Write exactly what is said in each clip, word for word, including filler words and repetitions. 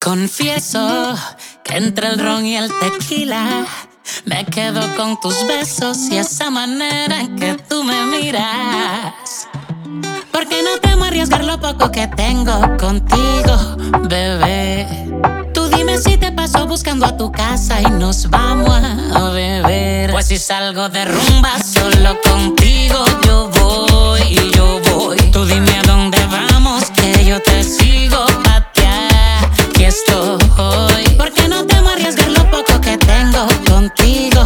Confieso que entre el ron y el tequila me quedo con tus besos y esa manera en que tú me miras. Porque no temo arriesgar lo poco que tengo contigo, bebé. Tú dime si te paso buscando a tu casa y nos vamos a beber. Pues si salgo de rumba solo contigo yo voy y yo voy. Tú dime a dónde vamos que yo te sigo, pa' ti aquí estoy. Porque no temo arriesgar lo poco que tengo contigo,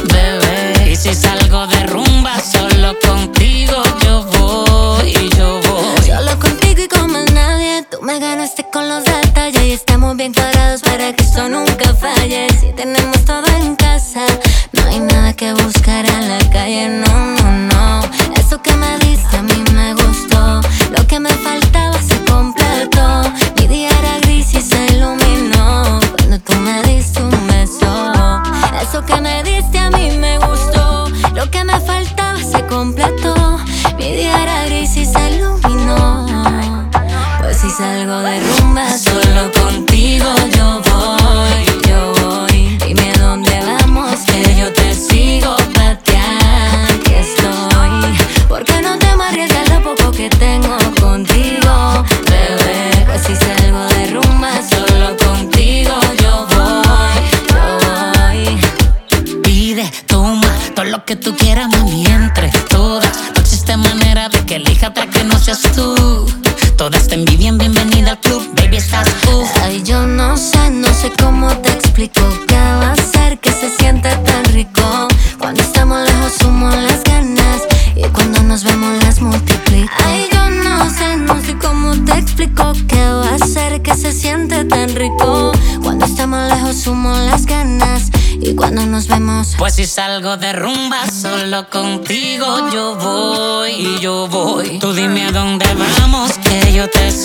bebé. Y si salgo de rumba solo contigo yo voy y yo voy. Solo contigo y con más nadie. Tú me ganaste con los detalles y estamos bien cuadrados para que esto nunca falle. Si tenemos todo en casa, no hay nada que buscar en la calle, no, no, no. Eso que me diste a mí me gustó. Lo que me faltaba se completó. Mi día era gris y se iluminó cuando tú me diste un beso. Eso que me diste a mí me gustó. Lo que me faltaba se completó. Mi día era gris y se iluminó. Pues si salgo de rumba solo contigo yo voy, yo voy. Dime a dónde vamos que yo te sigo, pa' ti aquí estoy. Porque no temo arriesgar lo poco que tengo contigo, bebé. Pues si salgo de rumba solo contigo yo voy, yo voy. Pide, toma, todo lo que tú quieras, mami, entre todas. No existe manera de que elija otra que no seas tú. Todas estén bien, bienvenida al club, baby, estás tú. Ay, yo no sé, no sé cómo te explico. ¿Qué va a ser que se siente tan rico? Cuando estamos lejos sumo las ganas y cuando nos vemos las multiplico. Ay, yo no sé, no sé cómo te explico. ¿Qué va a ser que se siente tan rico? Cuando estamos lejos sumo las ganas y cuando nos vemos. Pues si salgo de rumba solo contigo yo voy y yo voy. Tú dime a dónde vamos que yo te